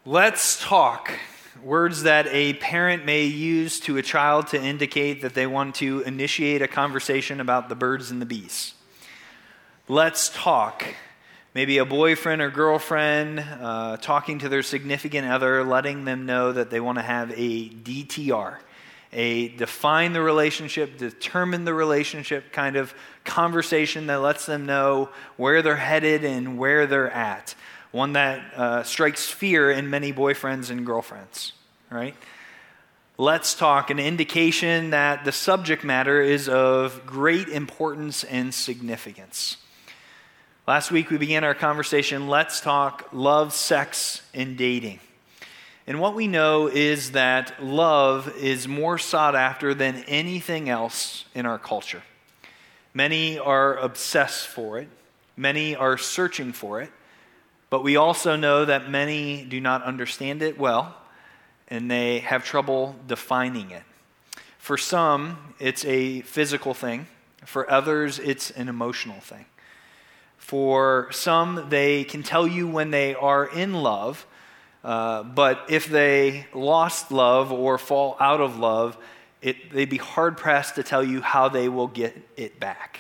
Let's talk. Words that a parent may use to a child to indicate that they want to initiate a conversation about the birds and the bees. Let's talk. Maybe a boyfriend or girlfriend talking to their significant other, letting them know that they want to have a DTR, a define the relationship, determine the relationship kind of conversation that lets them know where they're headed and where they're at. One that strikes fear in many boyfriends and girlfriends, right? Let's talk, an indication that the subject matter is of great importance and significance. Last week we began our conversation, let's talk love, sex, and dating. And what we know is that love is more sought after than anything else in our culture. Many are obsessed for it. Many are searching for it. But we also know that many do not understand it well, and they have trouble defining it. For some, it's a physical thing. For others, it's an emotional thing. For some, they can tell you when they are in love, but if they lost love or fall out of love, they'd be hard-pressed to tell you how they will get it back.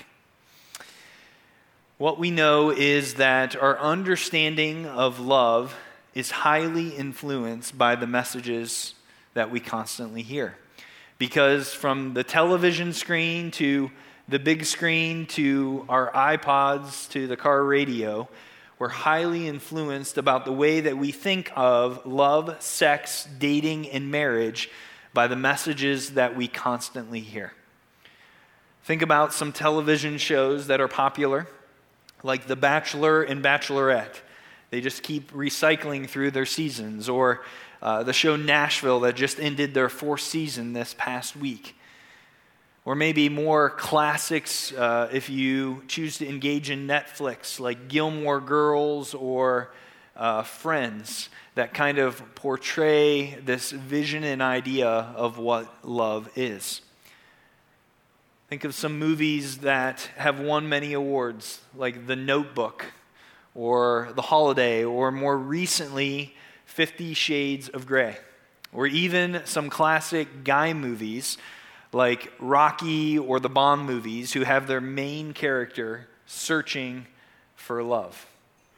What we know is that our understanding of love is highly influenced by the messages that we constantly hear. Because from the television screen to the big screen to our iPods to the car radio, we're highly influenced about the way that we think of love, sex, dating, and marriage by the messages that we constantly hear. Think about some television shows that are popular, like The Bachelor and Bachelorette. They just keep recycling through their seasons. Or the show Nashville that just ended their 4th season this past week. Or maybe more classics if you choose to engage in Netflix, like Gilmore Girls or Friends, that kind of portray this vision and idea of what love is. Think of some movies that have won many awards, like The Notebook, or The Holiday, or more recently, 50 Shades of Grey. Or even some classic guy movies, like Rocky or the Bond movies, who have their main character searching for love.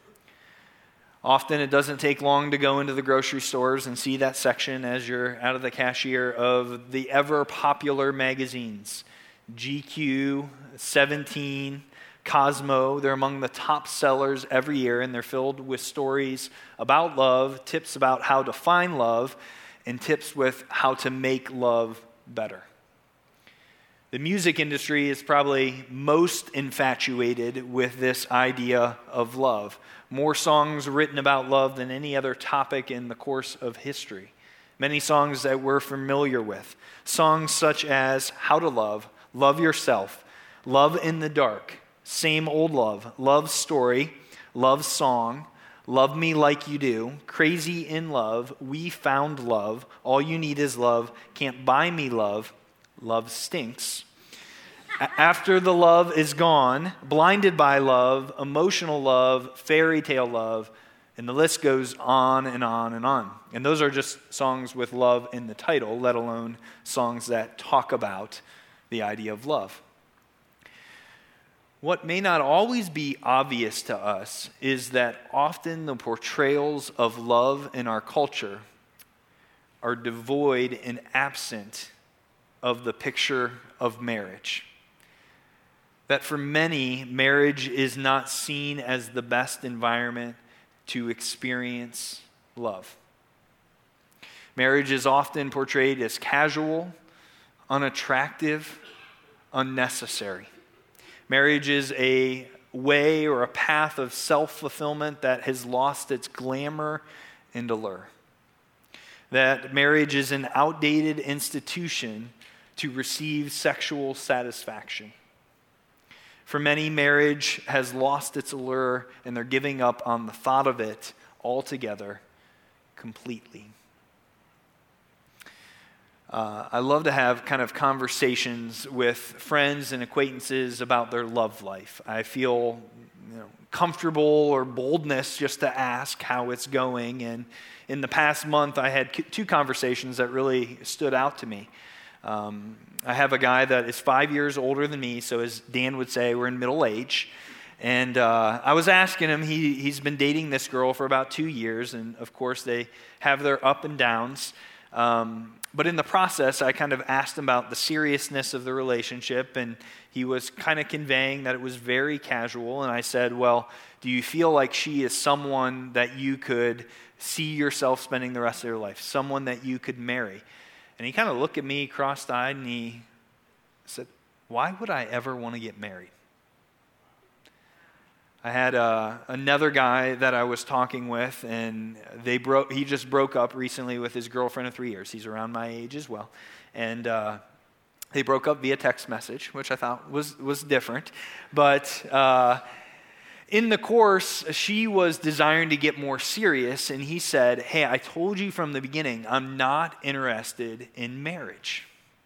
Often it doesn't take long to go into the grocery stores and see that section as you're out of the cashier of the ever-popular magazines. GQ, 17, Cosmo, they're among the top sellers every year, and they're filled with stories about love, tips about how to find love, and tips with how to make love better. The music industry is probably most infatuated with this idea of love. More songs written about love than any other topic in the course of history. Many songs that we're familiar with. Songs such as How to Love, Love Yourself, Love in the Dark, Same Old Love, Love Story, Love Song, Love Me Like You Do, Crazy in Love, We Found Love, All You Need Is Love, Can't Buy Me Love, Love Stinks, After the Love Is Gone, Blinded by Love, Emotional Love, Fairy Tale Love, and the list goes on and on and on. And those are just songs with love in the title, let alone songs that talk about the idea of love. What may not always be obvious to us is that often the portrayals of love in our culture are devoid and absent of the picture of marriage. That for many, marriage is not seen as the best environment to experience love. Marriage is often portrayed as casual, unattractive, unnecessary. Marriage is a way or a path of self-fulfillment that has lost its glamour and allure. That marriage is an outdated institution to receive sexual satisfaction. For many, marriage has lost its allure, and they're giving up on the thought of it altogether, completely. I love to have kind of conversations with friends and acquaintances about their love life. I feel comfortable or boldness just to ask how it's going. And in the past month, I had two conversations that really stood out to me. I have a guy that is 5 years older than me, so as Dan would say, we're in middle age. And I was asking him, he's been dating this girl for about 2 years, and of course they have their up and downs. But in the process, I kind of asked him about the seriousness of the relationship, and he was kind of conveying that it was very casual. And I said, well, do you feel like she is someone that you could see yourself spending the rest of your life, someone that you could marry? And he kind of looked at me cross-eyed, and he said, why would I ever want to get married? I had another guy that I was talking with, and he just broke up recently with his girlfriend of 3 years. He's around my age as well. And they broke up via text message, which I thought was different. But in the course, she was desiring to get more serious, and he said, hey, I told you from the beginning, I'm not interested in marriage.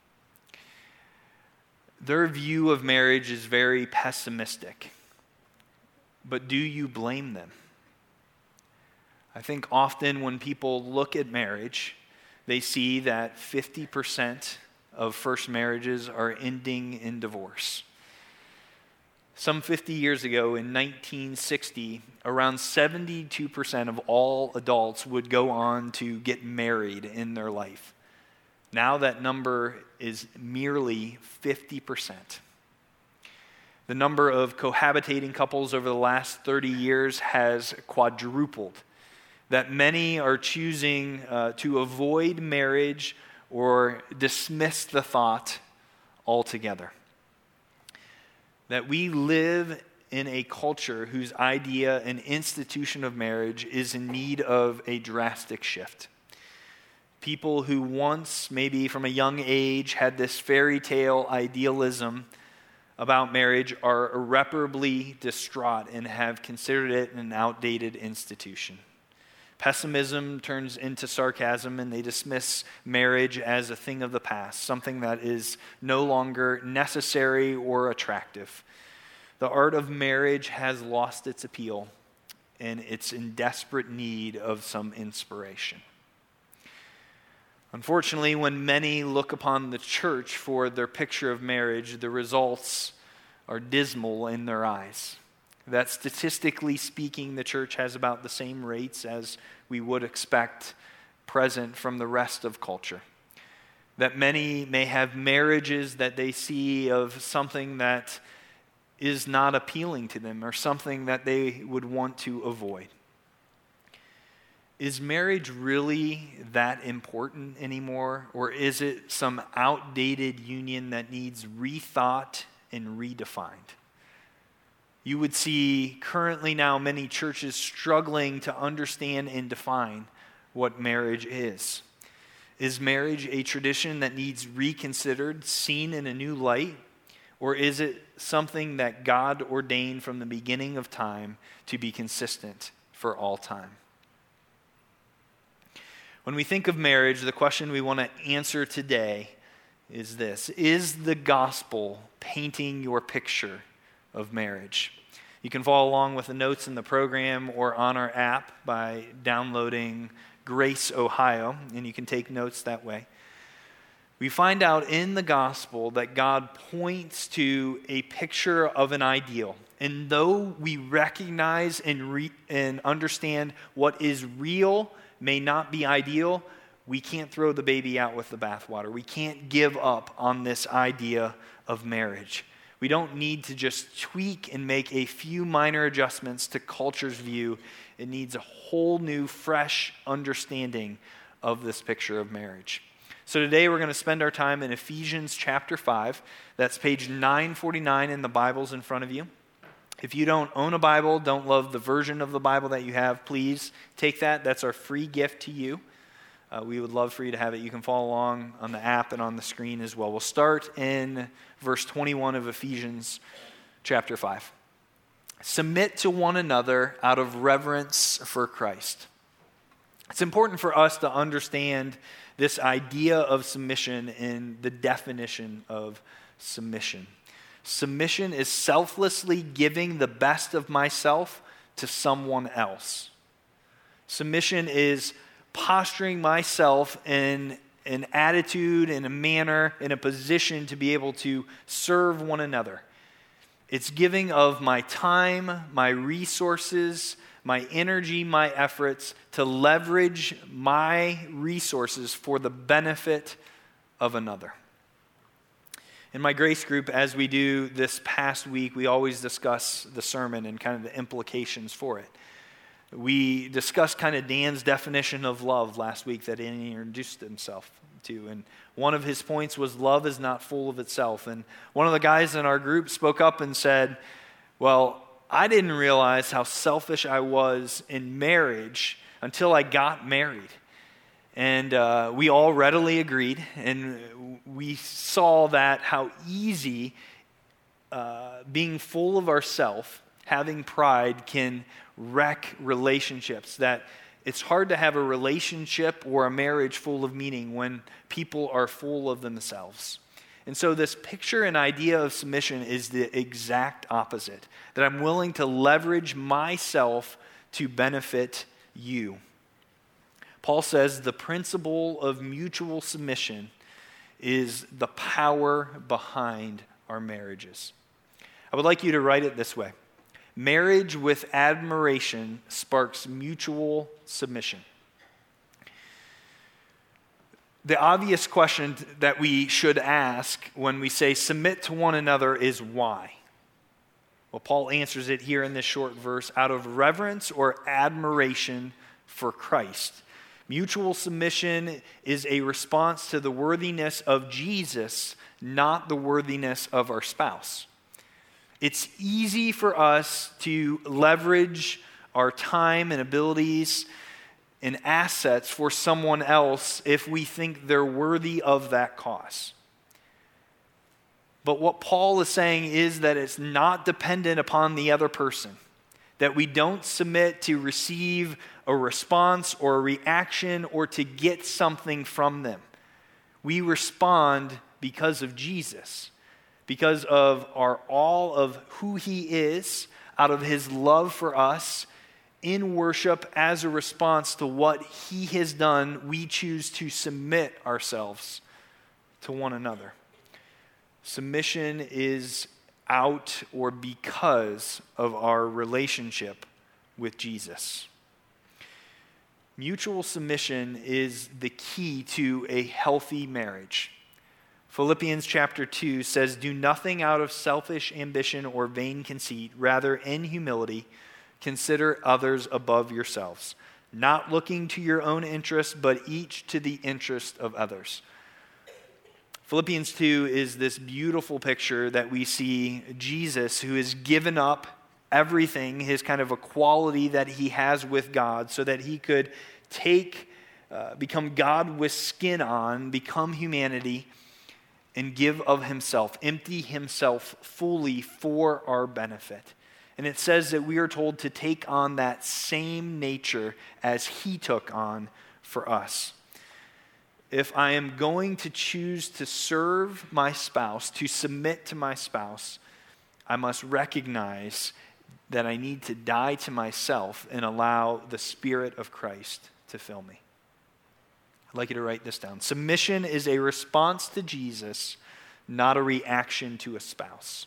Their view of marriage is very pessimistic. But do you blame them? I think often when people look at marriage, they see that 50% of first marriages are ending in divorce. Some 50 years ago, in 1960, around 72% of all adults would go on to get married in their life. Now that number is merely 50%. The number of cohabitating couples over the last 30 years has quadrupled. That many are choosing to avoid marriage or dismiss the thought altogether. That we live in a culture whose idea and institution of marriage is in need of a drastic shift. People who once, maybe from a young age, had this fairy tale idealism about marriage are irreparably distraught and have considered it an outdated institution. Pessimism turns into sarcasm, and they dismiss marriage as a thing of the past, something that is no longer necessary or attractive. The art of marriage has lost its appeal, and it's in desperate need of some inspiration. Unfortunately, when many look upon the church for their picture of marriage, the results are dismal in their eyes. That statistically speaking, the church has about the same rates as we would expect present from the rest of culture. That many may have marriages that they see of something that is not appealing to them or something that they would want to avoid. Is marriage really that important anymore, or is it some outdated union that needs rethought and redefined? You would see currently now many churches struggling to understand and define what marriage is. Is marriage a tradition that needs reconsidered, seen in a new light, or is it something that God ordained from the beginning of time to be consistent for all time? When we think of marriage, the question we want to answer today is this: is the gospel painting your picture of marriage? You can follow along with the notes in the program or on our app by downloading Grace Ohio, and you can take notes that way. We find out in the gospel that God points to a picture of an ideal. And though we recognize and understand what is real may not be ideal, we can't throw the baby out with the bathwater. We can't give up on this idea of marriage. We don't need to just tweak and make a few minor adjustments to culture's view. It needs a whole new, fresh understanding of this picture of marriage. So today we're going to spend our time in Ephesians chapter 5. That's page 949 in the Bibles in front of you. If you don't own a Bible, don't love the version of the Bible that you have, please take that. That's our free gift to you. We would love for you to have it. You can follow along on the app and on the screen as well. We'll start in verse 21 of Ephesians chapter 5. Submit to one another out of reverence for Christ. It's important for us to understand this idea of submission and the definition of submission. Submission is selflessly giving the best of myself to someone else. Submission is posturing myself in an attitude, in a manner, in a position to be able to serve one another. It's giving of my time, my resources, my energy, my efforts to leverage my resources for the benefit of another. In my grace group, as we do this past week, we always discuss the sermon and kind of the implications for it. We discussed kind of Dan's definition of love last week that he introduced himself to. And one of his points was love is not full of itself. And one of the guys in our group spoke up and said, well, I didn't realize how selfish I was in marriage until I got married. And we all readily agreed, and we saw that how easy being full of ourself, having pride, can wreck relationships. That it's hard to have a relationship or a marriage full of meaning when people are full of themselves. And so this picture and idea of submission is the exact opposite, that I'm willing to leverage myself to benefit you. Paul says the principle of mutual submission is the power behind our marriages. I would like you to write it this way. Marriage with admiration sparks mutual submission. The obvious question that we should ask when we say submit to one another is why? Well, Paul answers it here in this short verse, out of reverence or admiration for Christ. Mutual submission is a response to the worthiness of Jesus, not the worthiness of our spouse. It's easy for us to leverage our time and abilities and assets for someone else if we think they're worthy of that cost. But what Paul is saying is that it's not dependent upon the other person, that we don't submit to receive a response or a reaction or to get something from them. We respond because of Jesus, because of all of who he is, out of his love for us. In worship, as a response to what he has done, we choose to submit ourselves to one another. Submission is out or because of our relationship with Jesus. Mutual submission is the key to a healthy marriage. Philippians chapter 2 says, "Do nothing out of selfish ambition or vain conceit, rather in humility consider others above yourselves, not looking to your own interests, but each to the interest of others." Philippians 2 is this beautiful picture that we see Jesus, who has given up everything, his kind of equality that he has with God, so that he could become God with skin on, become humanity, and give of himself, empty himself fully for our benefit. And it says that we are told to take on that same nature as he took on for us. If I am going to choose to serve my spouse, to submit to my spouse, I must recognize that I need to die to myself and allow the Spirit of Christ to fill me. I'd like you to write this down. Submission is a response to Jesus, not a reaction to a spouse.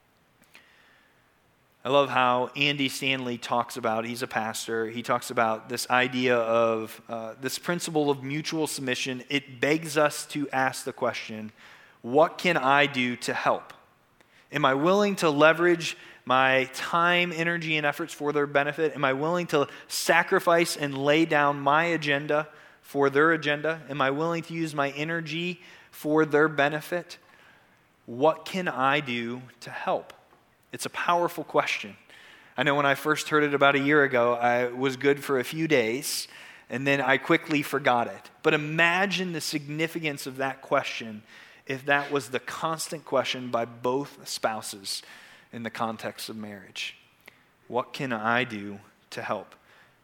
I love how Andy Stanley talks about, he's a pastor, he talks about this idea of this principle of mutual submission. It begs us to ask the question, what can I do to help? Am I willing to leverage my time, energy, and efforts for their benefit? Am I willing to sacrifice and lay down my agenda for their agenda? Am I willing to use my energy for their benefit? What can I do to help? It's a powerful question. I know when I first heard it about a year ago, I was good for a few days, and then I quickly forgot it. But imagine the significance of that question if that was the constant question by both spouses in the context of marriage. What can I do to help?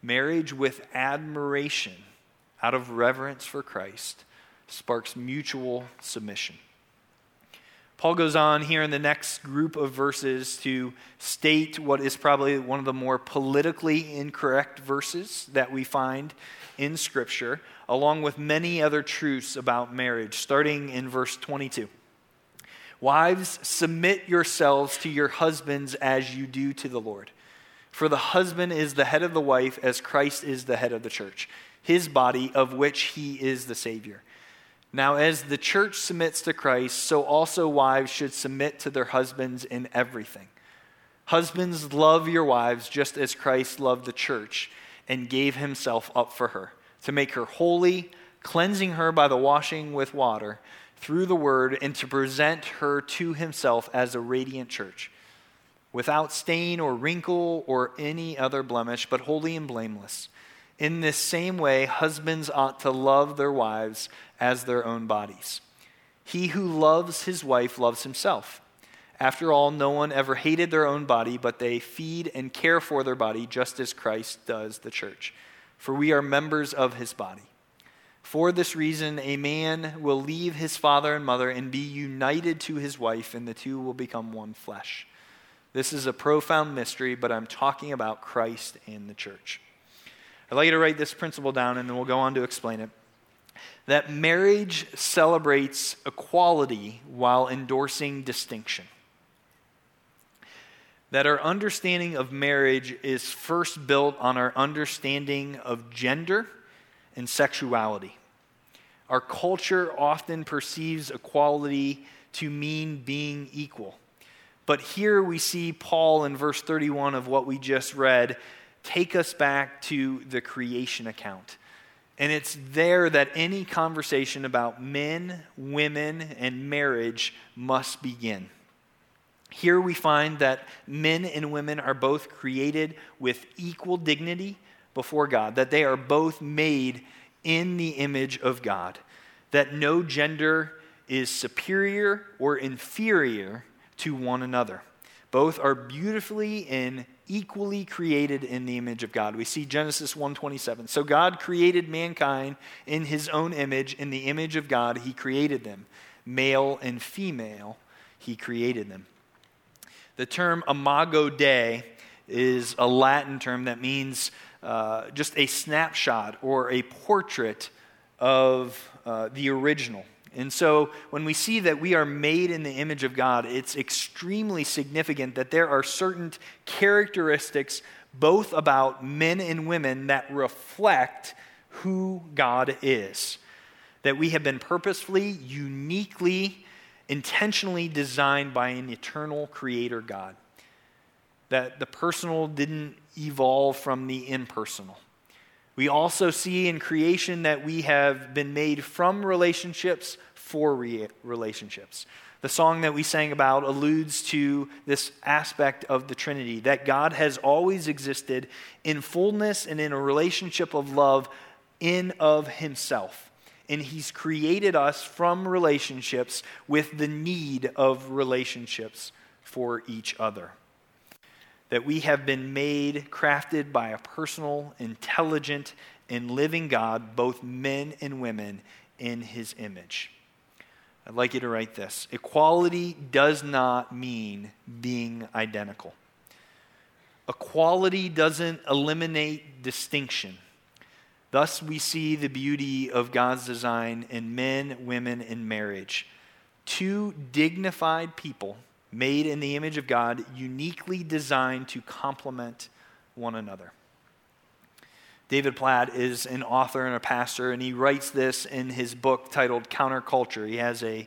Marriage with admiration out of reverence for Christ sparks mutual submission. Paul goes on here in the next group of verses to state what is probably one of the more politically incorrect verses that we find in Scripture, along with many other truths about marriage, starting in verse 22. Wives, submit yourselves to your husbands as you do to the Lord. For the husband is the head of the wife, as Christ is the head of the church, his body, of which he is the Savior. Now, as the church submits to Christ, so also wives should submit to their husbands in everything. Husbands, love your wives just as Christ loved the church and gave himself up for her, to make her holy, cleansing her by the washing with water through the word, and to present her to himself as a radiant church, without stain or wrinkle or any other blemish, but holy and blameless. In this same way, husbands ought to love their wives as their own bodies. He who loves his wife loves himself. After all, no one ever hated their own body, but they feed and care for their body just as Christ does the church. For we are members of his body. For this reason, a man will leave his father and mother and be united to his wife, and the two will become one flesh. This is a profound mystery, but I'm talking about Christ and the church. I'd like you to write this principle down, and then we'll go on to explain it. That marriage celebrates equality while endorsing distinction. That our understanding of marriage is first built on our understanding of gender and sexuality. Our culture often perceives equality to mean being equal. But here we see Paul in verse 31 of what we just read take us back to the creation account. And it's there that any conversation about men, women, and marriage must begin. Here we find that men and women are both created with equal dignity before God, that they are both made in the image of God, that no gender is superior or inferior to one another. Both are beautifully and equally created in the image of God. We see Genesis 1:27. So God created mankind in his own image. In the image of God, he created them. Male and female, he created them. The term imago Dei is a Latin term that means just a snapshot or a portrait of the original. And so when we see that we are made in the image of God, it's extremely significant that there are certain characteristics both about men and women that reflect who God is. That we have been purposefully, uniquely, intentionally designed by an eternal creator God. That the personal didn't evolve from the impersonal. We also see in creation that we have been made from relationships for relationships. The song that we sang about alludes to this aspect of the Trinity, that God has always existed in fullness and in a relationship of love in of himself. And he's created us from relationships with the need of relationships for each other. That we have been made, crafted by a personal, intelligent, and living God, both men and women, in his image. I'd like you to write this. Equality does not mean being identical. Equality doesn't eliminate distinction. Thus, we see the beauty of God's design in men, women, and marriage. Two dignified people made in the image of God, uniquely designed to complement one another. David Platt is an author and a pastor, and he writes this in his book titled Counterculture. He has a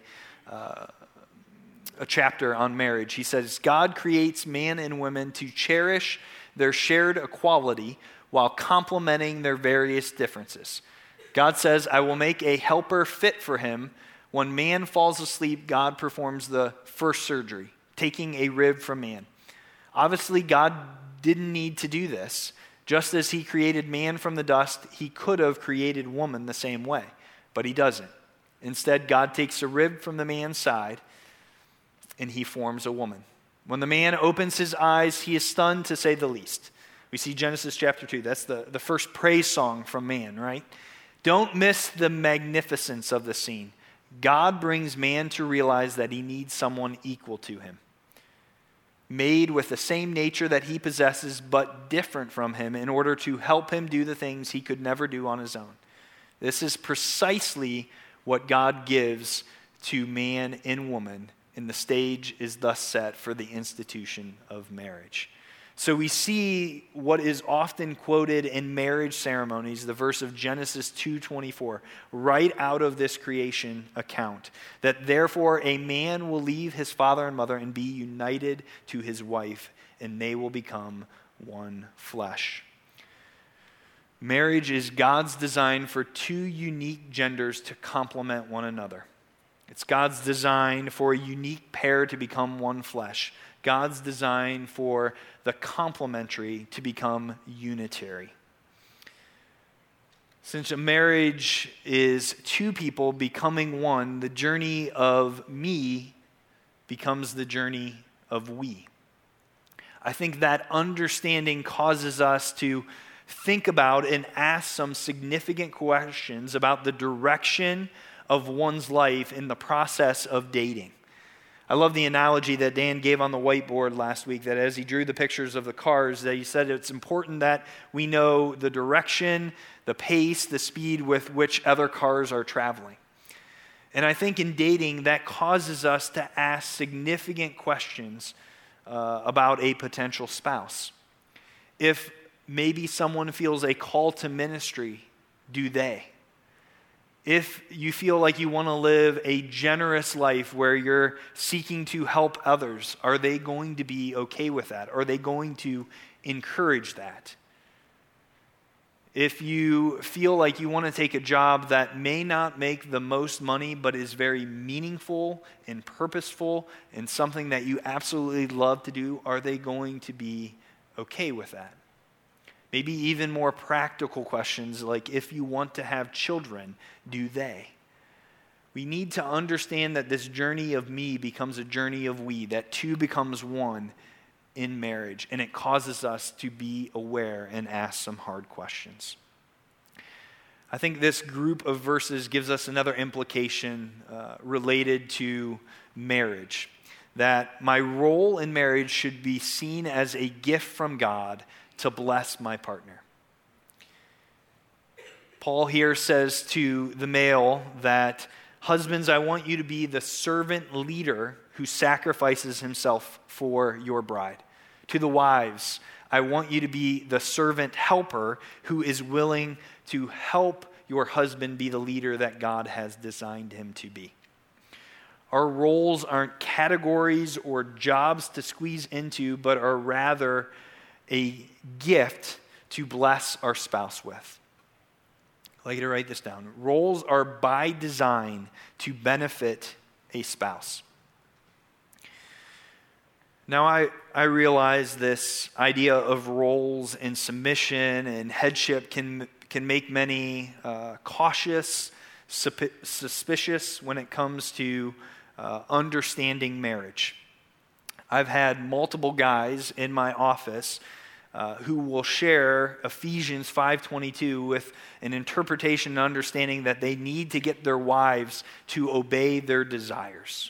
chapter on marriage. He says, God creates man and women to cherish their shared equality while complementing their various differences. God says, I will make a helper fit for him. When man falls asleep, God performs the first surgery, taking a rib from man. Obviously, God didn't need to do this. Just as he created man from the dust, he could have created woman the same way, but he doesn't. Instead, God takes a rib from the man's side, and he forms a woman. When the man opens his eyes, he is stunned, to say the least. We see Genesis chapter 2. That's the first praise song from man, right? Don't miss the magnificence of the scene. God brings man to realize that he needs someone equal to him, made with the same nature that he possesses, but different from him in order to help him do the things he could never do on his own. This is precisely what God gives to man and woman, and the stage is thus set for the institution of marriage. So we see what is often quoted in marriage ceremonies, the verse of Genesis 2:24, right out of this creation account, that therefore a man will leave his father and mother and be united to his wife, and they will become one flesh. Marriage is God's design for two unique genders to complement one another. It's God's design for a unique pair to become one flesh. God's design for the complementary to become unitary. Since a marriage is two people becoming one, the journey of me becomes the journey of we. I think that understanding causes us to think about and ask some significant questions about the direction of one's life in the process of dating. I love the analogy that Dan gave on the whiteboard last week, that as he drew the pictures of the cars, that he said it's important that we know the direction, the pace, the speed with which other cars are traveling. And I think in dating, that causes us to ask significant questions about a potential spouse. If maybe someone feels a call to ministry, do they? If you feel like you want to live a generous life where you're seeking to help others, are they going to be okay with that? Are they going to encourage that? If you feel like you want to take a job that may not make the most money but is very meaningful and purposeful and something that you absolutely love to do, are they going to be okay with that? Maybe even more practical questions like, if you want to have children, do they? We need to understand that this journey of me becomes a journey of we, that two becomes one in marriage, and it causes us to be aware and ask some hard questions. I think this group of verses gives us another implication related to marriage, that my role in marriage should be seen as a gift from God to bless my partner. Paul here says to the male that, husbands, I want you to be the servant leader who sacrifices himself for your bride. To the wives, I want you to be the servant helper who is willing to help your husband be the leader that God has designed him to be. Our roles aren't categories or jobs to squeeze into, but are rather a gift to bless our spouse with. I'd like you to write this down. Roles are by design to benefit a spouse. Now, I realize this idea of roles and submission and headship can make many cautious, suspicious when it comes to understanding marriage. I've had multiple guys in my office who will share Ephesians 5:22 with an interpretation and understanding that they need to get their wives to obey their desires.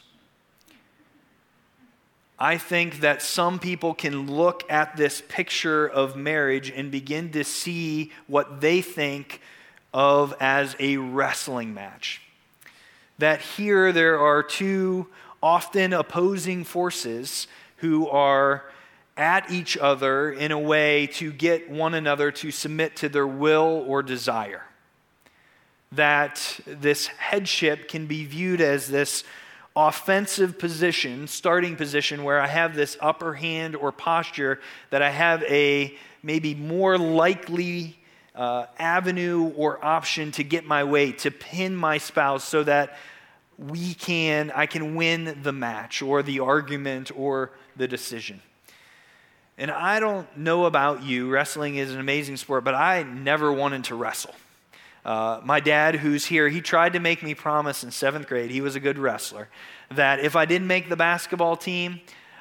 I think that some people can look at this picture of marriage and begin to see what they think of as a wrestling match. That here there are two often opposing forces who are at each other in a way to get one another to submit to their will or desire. That this headship can be viewed as this offensive position, starting position, where I have this upper hand or posture, that I have a maybe more likely avenue or option to get my way, to pin my spouse so that I can win the match or the argument or the decision. And I don't know about you, wrestling is an amazing sport, but I never wanted to wrestle. My dad, who's here, he tried to make me promise in 7th grade, he was a good wrestler, that if I didn't make the basketball team,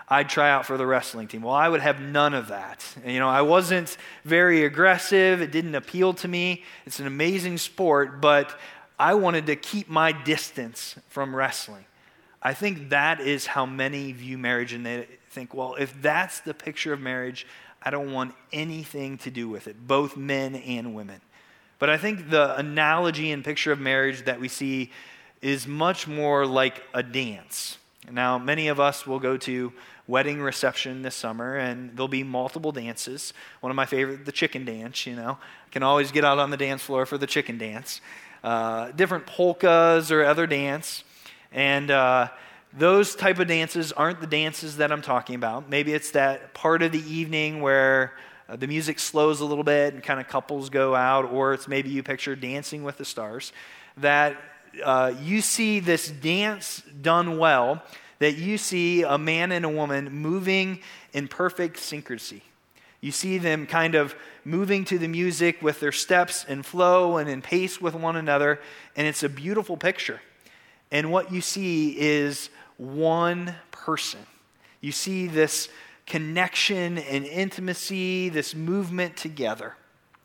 I'd try out for the wrestling team. Well, I would have none of that. I wasn't very aggressive. It didn't appeal to me. It's an amazing sport, but I wanted to keep my distance from wrestling. I think that is how many view marriage, and they think, well, if that's the picture of marriage, I don't want anything to do with it, both men and women. But I think the analogy and picture of marriage that we see is much more like a dance. Now, many of us will go to wedding reception this summer, and there'll be multiple dances. One of my favorite, the chicken dance, I can always get out on the dance floor for the chicken dance. Different polkas or other dance. And those type of dances aren't the dances that I'm talking about. Maybe it's that part of the evening where the music slows a little bit and kind of couples go out, or it's maybe you picture Dancing with the Stars, that you see this dance done well, that you see a man and a woman moving in perfect synchrony. You see them kind of moving to the music with their steps and flow and in pace with one another, and it's a beautiful picture. And what you see is one person. You see this connection and intimacy, this movement together.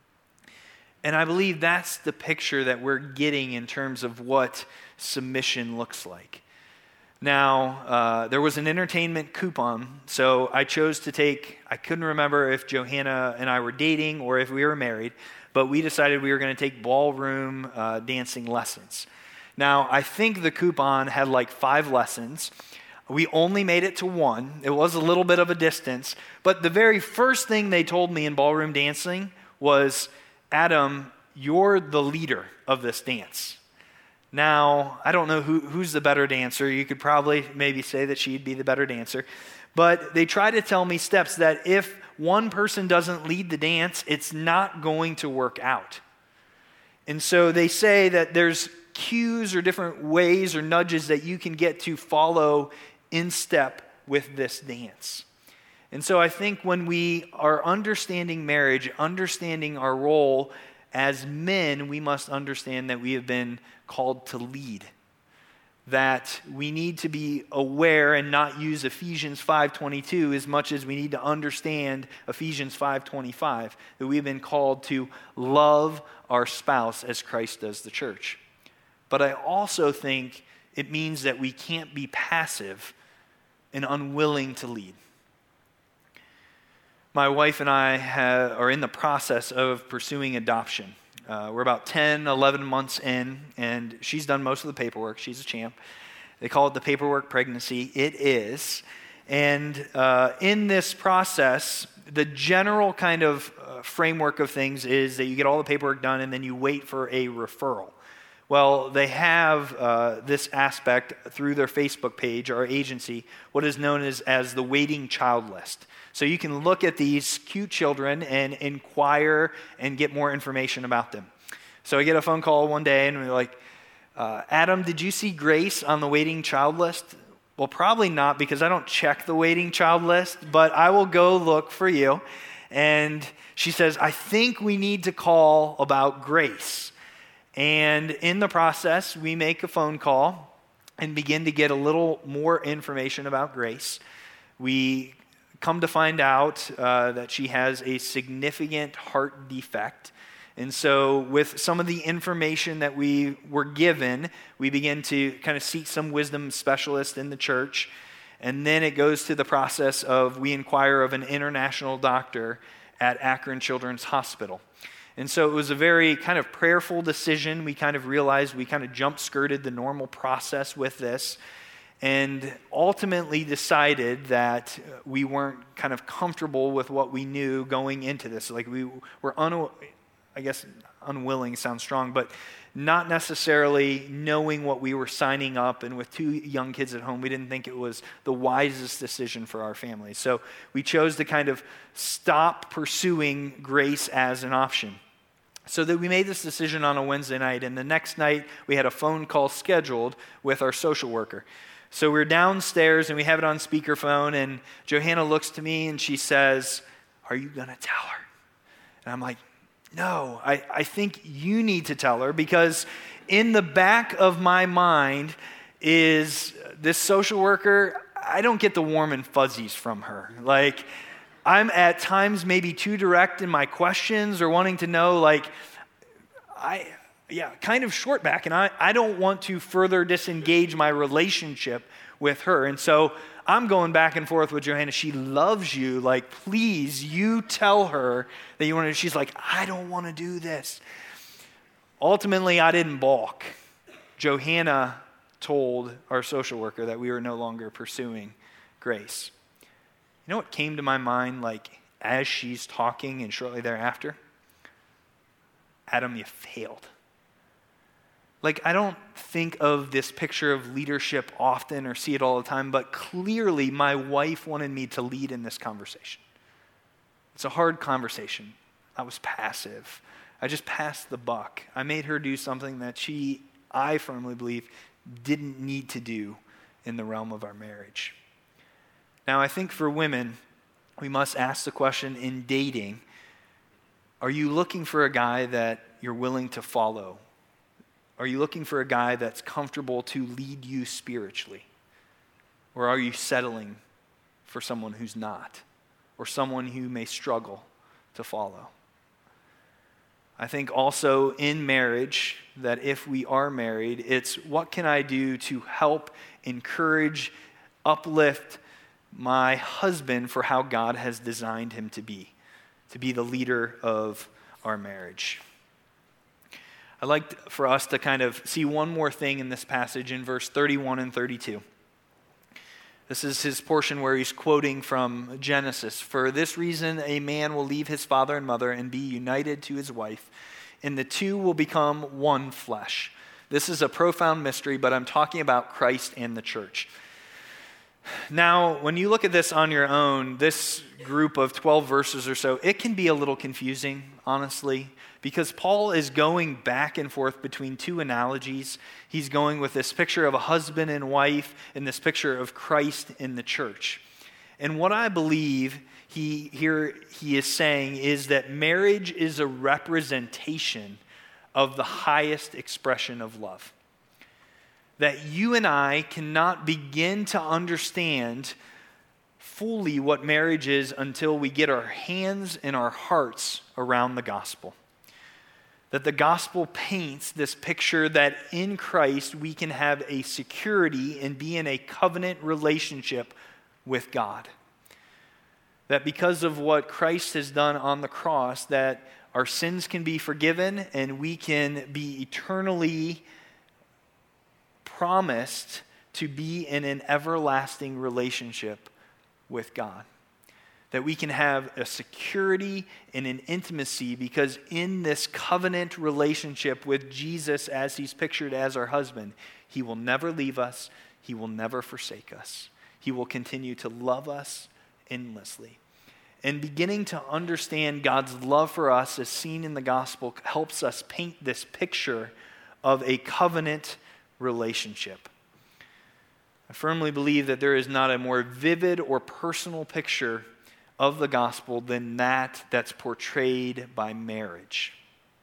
And I believe that's the picture that we're getting in terms of what submission looks like. Now, there was an entertainment coupon, so I chose to I couldn't remember if Johanna and I were dating or if we were married, but we decided we were going to take ballroom dancing lessons. Now, I think the coupon had like 5 lessons. We only made it to 1. It was a little bit of a distance, but the very first thing they told me in ballroom dancing was, Adam, you're the leader of this dance. Now, I don't know who's the better dancer. You could probably maybe say that she'd be the better dancer. But they try to tell me steps that if one person doesn't lead the dance, it's not going to work out. And so they say that there's cues or different ways or nudges that you can get to follow in step with this dance. And so I think when we are understanding marriage, understanding our role as men, we must understand that we have been called to lead. That we need to be aware and not use Ephesians 5:22 as much as we need to understand Ephesians 5:25, that we have been called to love our spouse as Christ does the church. But I also think it means that we can't be passive and unwilling to lead. My wife and I are in the process of pursuing adoption. We're about 10, 11 months in, and she's done most of the paperwork. She's a champ. They call it the paperwork pregnancy. It is. And in this process, the general kind of framework of things is that you get all the paperwork done and then you wait for a referral. Well, they have this aspect through their Facebook page, our agency, what is known as the waiting child list. So you can look at these cute children and inquire and get more information about them. So I get a phone call one day and we're like, Adam, did you see Grace on the waiting child list? Well, probably not, because I don't check the waiting child list, but I will go look for you. And she says, I think we need to call about Grace. And in the process, we make a phone call and begin to get a little more information about Grace. We come to find out that she has a significant heart defect. And so with some of the information that we were given, we begin to kind of seek some wisdom specialist in the church. And then it goes to the process of we inquire of an international doctor at Akron Children's Hospital. And so it was a very kind of prayerful decision. We kind of realized we kind of jump-skirted the normal process with this and ultimately decided that we weren't kind of comfortable with what we knew going into this. Like we were, unwilling sounds strong, but not necessarily knowing what we were signing up. And with 2 young kids at home, we didn't think it was the wisest decision for our family. So we chose to kind of stop pursuing Grace as an option. So that we made this decision on a Wednesday night, and the next night we had a phone call scheduled with our social worker. So we're downstairs and we have it on speakerphone, and Johanna looks to me and she says, are you going to tell her? And I'm like, no, I think you need to tell her, because in the back of my mind is this social worker, I don't get the warm and fuzzies from her. Like, I'm at times maybe too direct in my questions or wanting to know, kind of short back, and I don't want to further disengage my relationship with her. And so I'm going back and forth with Johanna. She loves you. Like, please, you tell her that you want to. She's like, I don't want to do this. Ultimately, I didn't balk. Johanna told our social worker that we were no longer pursuing Grace. You know what came to my mind, as she's talking and shortly thereafter? Adam, you failed. I don't think of this picture of leadership often or see it all the time, but clearly my wife wanted me to lead in this conversation. It's a hard conversation. I was passive. I just passed the buck. I made her do something that I firmly believe, didn't need to do in the realm of our marriage. Now, I think for women, we must ask the question in dating, are you looking for a guy that you're willing to follow? Are you looking for a guy that's comfortable to lead you spiritually? Or are you settling for someone who's not? Or someone who may struggle to follow? I think also in marriage, that if we are married, it's what can I do to help, encourage, uplift my husband for how God has designed him to be the leader of our marriage. I'd like for us to kind of see one more thing in this passage in verse 31 and 32. This is his portion where he's quoting from Genesis. For this reason, a man will leave his father and mother and be united to his wife, and the two will become one flesh. This is a profound mystery, but I'm talking about Christ and the church. Now, when you look at this on your own, this group of 12 verses or so, it can be a little confusing, honestly, because Paul is going back and forth between two analogies. He's going with this picture of a husband and wife and this picture of Christ in the church. And what I believe he is saying is that marriage is a representation of the highest expression of love. That you and I cannot begin to understand fully what marriage is until we get our hands and our hearts around the gospel. That the gospel paints this picture that in Christ we can have a security and be in a covenant relationship with God. That because of what Christ has done on the cross, that our sins can be forgiven and we can be eternally promised to be in an everlasting relationship with God. That we can have a security and an intimacy because in this covenant relationship with Jesus as he's pictured as our husband, he will never leave us, he will never forsake us. He will continue to love us endlessly. And beginning to understand God's love for us as seen in the gospel helps us paint this picture of a covenant relationship. I firmly believe that there is not a more vivid or personal picture of the gospel than that's portrayed by marriage.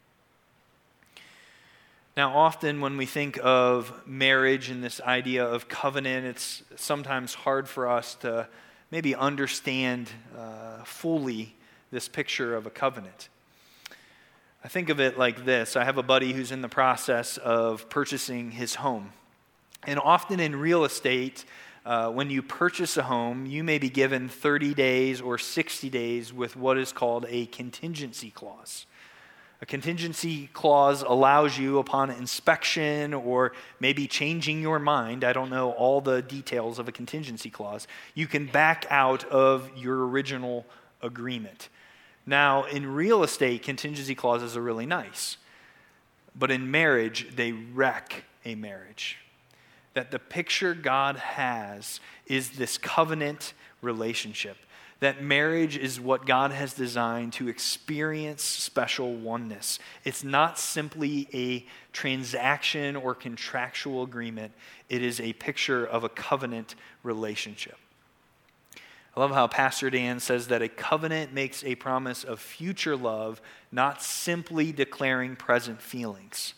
Now, often when we think of marriage and this idea of covenant, it's sometimes hard for us to maybe understand fully this picture of a covenant. I think of it like this. I have a buddy who's in the process of purchasing his home. And often in real estate, when you purchase a home, you may be given 30 days or 60 days with what is called a contingency clause. A contingency clause allows you upon inspection or maybe changing your mind, I don't know all the details of a contingency clause, you can back out of your original agreement. Now, in real estate, contingency clauses are really nice. But in marriage, they wreck a marriage. That the picture God has is this covenant relationship. That marriage is what God has designed to experience special oneness. It's not simply a transaction or contractual agreement. It is a picture of a covenant relationship. I love how Pastor Dan says that a covenant makes a promise of future love, not simply declaring present feelings.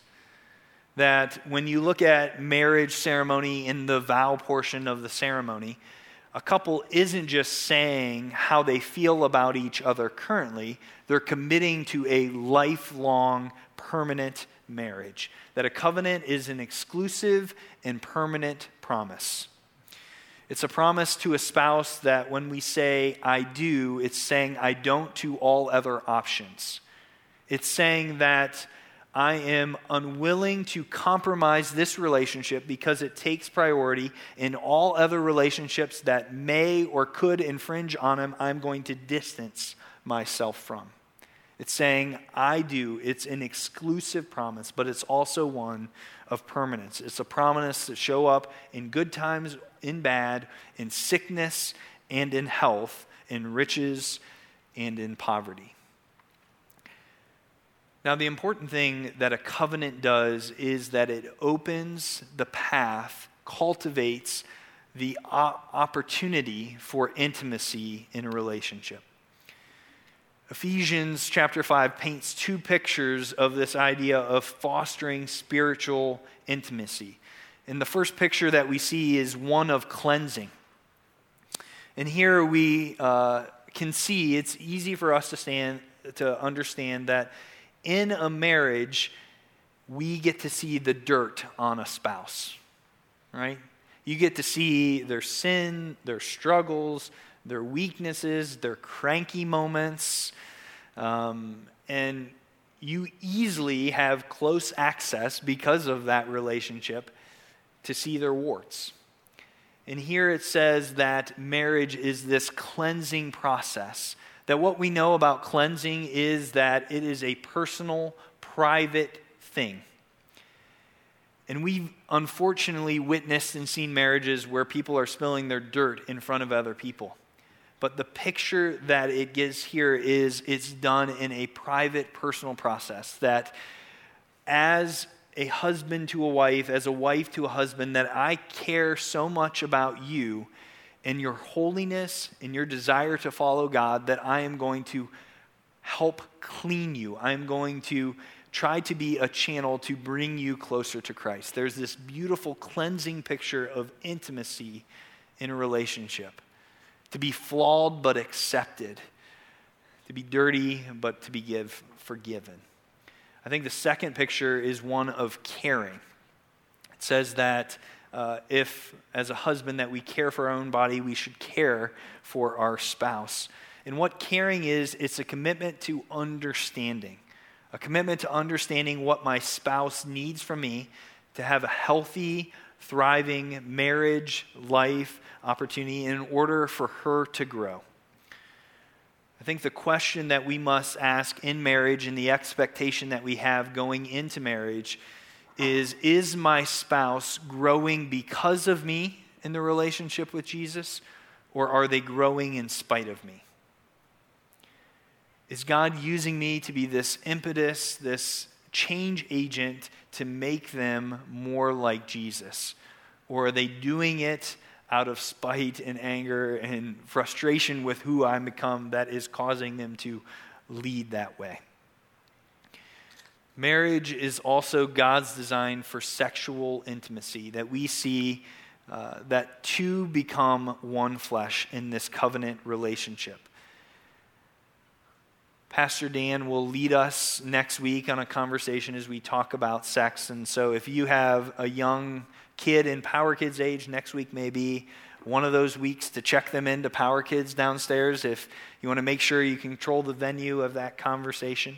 That when you look at marriage ceremony in the vow portion of the ceremony, A couple isn't just saying how they feel about each other currently, they're committing to a lifelong, permanent marriage. That a covenant is an exclusive and permanent promise. It's a promise to a spouse that when we say, I do, it's saying I don't to all other options. It's saying that I am unwilling to compromise this relationship because it takes priority in all other relationships that may or could infringe on them. I'm going to distance myself from. It's saying, I do. It's an exclusive promise, but it's also one of permanence. It's a promise that show up in good times, in bad, in sickness and in health, in riches and in poverty. Now, the important thing that a covenant does is that it opens the path, cultivates the opportunity for intimacy in a relationship. Ephesians chapter 5 paints two pictures of this idea of fostering spiritual intimacy. And the first picture that we see is one of cleansing. And here we can see, it's easy for us to understand that in a marriage, we get to see the dirt on a spouse, right? You get to see their sin, their struggles, their weaknesses, their cranky moments, and you easily have close access because of that relationship to see their warts. And here it says that marriage is this cleansing process. That what we know about cleansing is that it is a personal, private thing. And we've unfortunately witnessed and seen marriages where people are spilling their dirt in front of other people. But the picture that it gives here is it's done in a private, personal process. That as a husband to a wife, as a wife to a husband, that I care so much about you and your holiness and your desire to follow God, that I am going to help clean you. I am going to try to be a channel to bring you closer to Christ. There's this beautiful cleansing picture of intimacy in a relationship. To be flawed but accepted. To be dirty but to be forgiven. I think the second picture is one of caring. It says that if, as a husband, that we care for our own body, we should care for our spouse. And what caring is, it's a commitment to understanding. A commitment to understanding what my spouse needs from me to have a healthy, thriving marriage, life, opportunity in order for her to grow. I think the question that we must ask in marriage and the expectation that we have going into marriage is my spouse growing because of me in the relationship with Jesus, or are they growing in spite of me? Is God using me to be this impetus, this change agent to make them more like Jesus? Or are they doing it out of spite and anger and frustration with who I become that is causing them to lead that way? Marriage is also God's design for sexual intimacy, that we see that two become one flesh in this covenant relationship. Pastor Dan will lead us next week on a conversation as we talk about sex. And so if you have a young kid in Power Kids age, next week may be one of those weeks to check them into Power Kids downstairs if you want to make sure you control the venue of that conversation.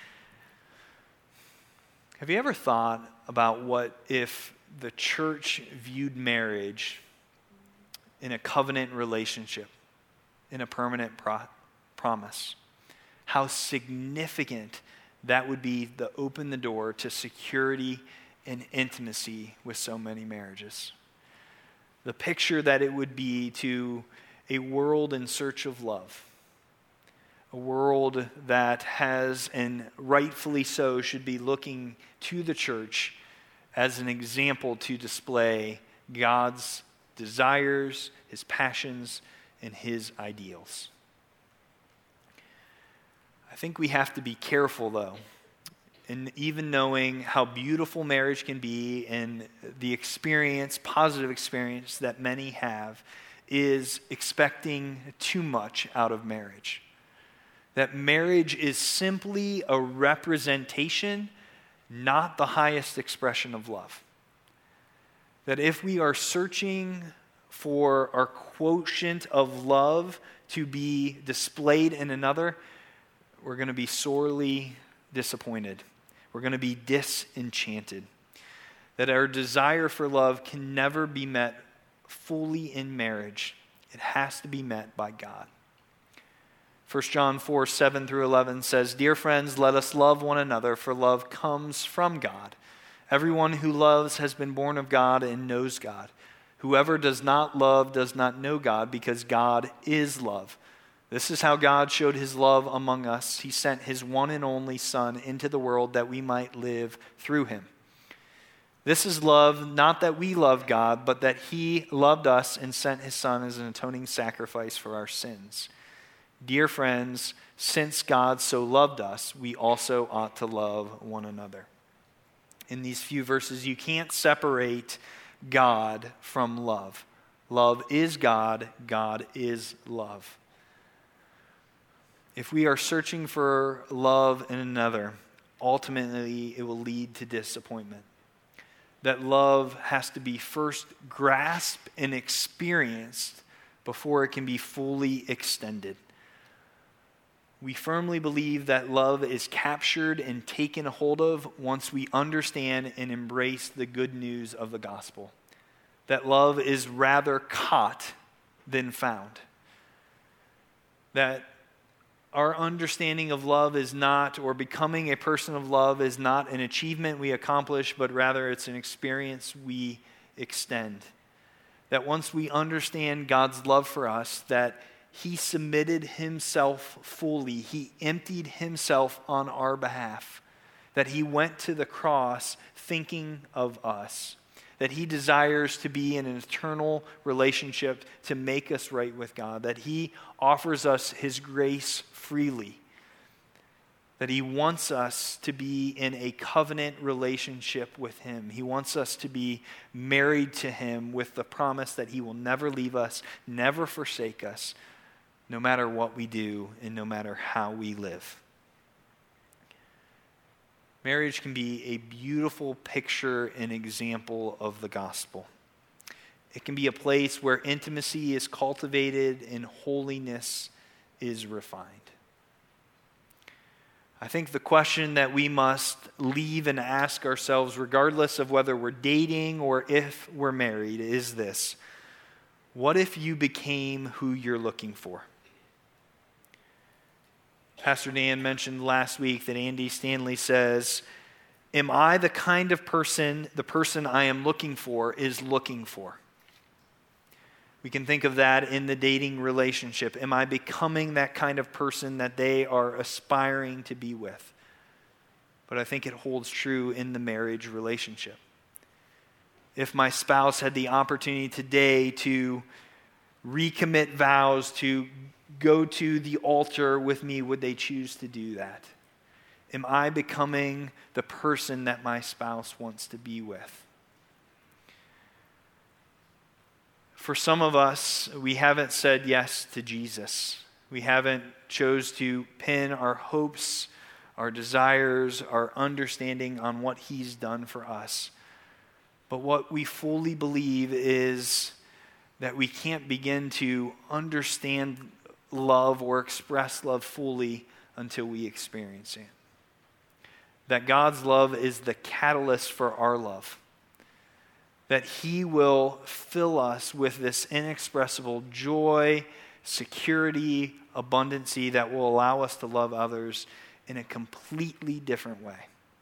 Have you ever thought about what if the church viewed marriage in a covenant relationship, in a permanent promise? How significant that would be to open the door to security and intimacy with so many marriages. The picture that it would be to a world in search of love. A world that has, and rightfully so, should be looking to the church as an example to display God's desires, His passions, and His ideals. I think we have to be careful, though, in even knowing how beautiful marriage can be and the experience, positive experience that many have, is expecting too much out of marriage. That marriage is simply a representation, not the highest expression of love. That if we are searching for our quotient of love to be displayed in another, we're going to be sorely disappointed. We're going to be disenchanted. That our desire for love can never be met fully in marriage. It has to be met by God. 1 John 4, 7 through 11 says, "Dear friends, let us love one another, for love comes from God. Everyone who loves has been born of God and knows God. Whoever does not love does not know God, because God is love. This is how God showed his love among us. He sent his one and only Son into the world that we might live through him. This is love, not that we love God, but that he loved us and sent his Son as an atoning sacrifice for our sins. Dear friends, since God so loved us, we also ought to love one another." In these few verses, you can't separate God from love. Love is God. God is love. If we are searching for love in another, ultimately it will lead to disappointment. That love has to be first grasped and experienced before it can be fully extended. We firmly believe that love is captured and taken hold of once we understand and embrace the good news of the gospel. That love is rather caught than found. That our understanding of love is not, or becoming a person of love is not an achievement we accomplish, but rather it's an experience we extend. That once we understand God's love for us, that he submitted himself fully. He emptied himself on our behalf. That he went to the cross thinking of us. That he desires to be in an eternal relationship to make us right with God. That he offers us his grace freely. That he wants us to be in a covenant relationship with him. He wants us to be married to him with the promise that he will never leave us, never forsake us, no matter what we do and no matter how we live. Marriage can be a beautiful picture and example of the gospel. It can be a place where intimacy is cultivated and holiness is refined. I think the question that we must leave and ask ourselves, regardless of whether we're dating or if we're married, is this: what if you became who you're looking for? Pastor Dan mentioned last week that Andy Stanley says, "Am I the kind of person the person I am looking for is looking for?" We can think of that in the dating relationship. Am I becoming that kind of person that they are aspiring to be with? But I think it holds true in the marriage relationship. If my spouse had the opportunity today to recommit vows, to go to the altar with me, would they choose to do that? Am I becoming the person that my spouse wants to be with? For some of us, we haven't said yes to Jesus. We haven't chose to pin our hopes, our desires, our understanding on what he's done for us. But what we fully believe is that we can't begin to understand love or express love fully until we experience it. That God's love is the catalyst for our love. That he will fill us with this inexpressible joy, security, abundancy that will allow us to love others in a completely different way.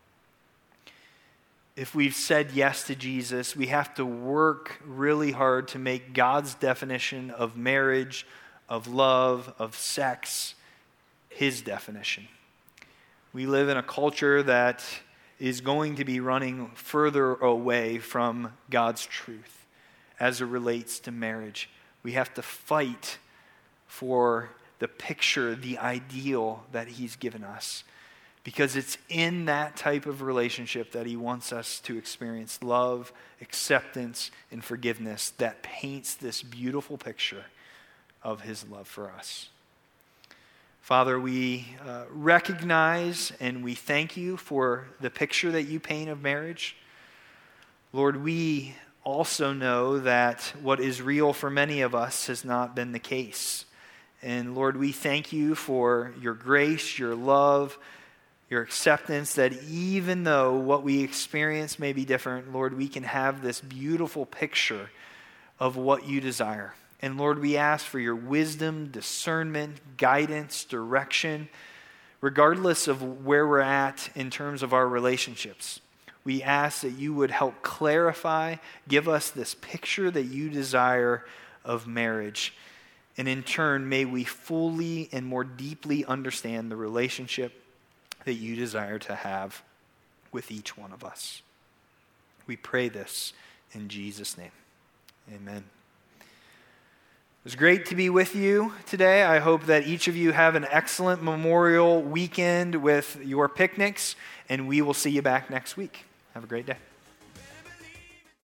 If we've said yes to Jesus, we have to work really hard to make God's definition of marriage, of love, of sex, his definition. We live in a culture that is going to be running further away from God's truth as it relates to marriage. We have to fight for the picture, the ideal that he's given us. because it's in that type of relationship that he wants us to experience love, acceptance, and forgiveness that paints this beautiful picture of his love for us. Father, we recognize and we thank you for the picture that you paint of marriage. Lord, we also know that what is real for many of us has not been the case. And Lord, we thank you for your grace, your love, your acceptance, that even though what we experience may be different, Lord, we can have this beautiful picture of what you desire. And Lord, we ask for your wisdom, discernment, guidance, direction, regardless of where we're at in terms of our relationships. We ask that you would help clarify, give us this picture that you desire of marriage. And in turn, may we fully and more deeply understand the relationship that you desire to have with each one of us. We pray this in Jesus' name. Amen. It was great to be with you today. I hope that each of you have an excellent Memorial weekend with your picnics, and we will see you back next week. Have a great day.